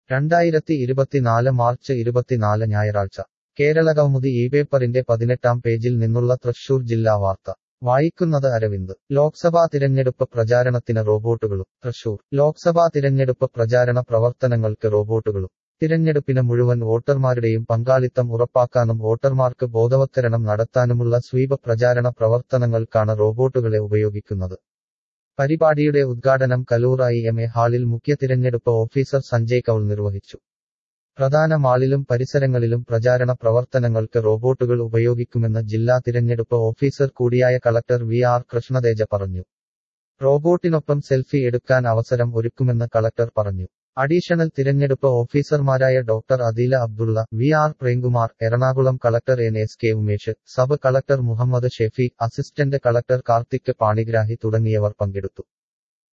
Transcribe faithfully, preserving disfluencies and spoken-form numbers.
രണ്ടായിരത്തി ഇരുപത്തിനാല് മാർച്ച് ഇരുപത്തിനാല് ഞായറാഴ്ച കേരളകൗമുദി ഈ പേപ്പറിന്റെ പതിനെട്ടാം പേജിൽ നിന്നുള്ള തൃശൂർ ജില്ലാ വാർത്ത വായിക്കുന്നത് അരവിന്ദ്. ലോക്സഭാ തിരഞ്ഞെടുപ്പ് പ്രചാരണത്തിന് റോബോട്ടുകളും തൃശൂർ. ലോക്സഭാ തിരഞ്ഞെടുപ്പ് പ്രചാരണ പ്രവർത്തനങ്ങൾക്ക് റോബോട്ടുകളും. തിരഞ്ഞെടുപ്പിന് മുഴുവൻ വോട്ടർമാരുടെയും പങ്കാളിത്തം ഉറപ്പാക്കാനും വോട്ടർമാർക്ക് ബോധവത്കരണം നടത്താനുമുള്ള സ്വീപ് പ്രചാരണ പ്രവർത്തനങ്ങൾക്കാണ് റോബോട്ടുകളെ ഉപയോഗിക്കുന്നത്. പരിപാടിയുടെ ഉദ്ഘാടനം കലൂർ ഐ എം എ ഹാളിൽ മുഖ്യ തിരഞ്ഞെടുപ്പ് ഓഫീസർ സഞ്ജയ് കൗൾ നിർവഹിച്ചു. പ്രധാന മാളിലും പരിസരങ്ങളിലും പ്രചാരണ പ്രവർത്തനങ്ങൾക്ക് റോബോട്ടുകൾ ഉപയോഗിക്കുമെന്ന് ജില്ലാ തിരഞ്ഞെടുപ്പ് ഓഫീസർ കൂടിയായ കളക്ടർ വി ആർ കൃഷ്ണതേജ പറഞ്ഞു. റോബോട്ടിനൊപ്പം സെൽഫി എടുക്കാൻ അവസരം ഒരുക്കുമെന്ന് കളക്ടർ പറഞ്ഞു. അഡീഷണൽ തിരഞ്ഞെടുപ്പ് ഓഫീസർമാരായ doctor Adeela Abdulla, V R Premkumar, Ernakulam collector N S K Umesh, sub collector Muhammad Shefeeq, assistant collector Karthik Panigrahi തുടങ്ങിയവർ പങ്കെടുത്തു.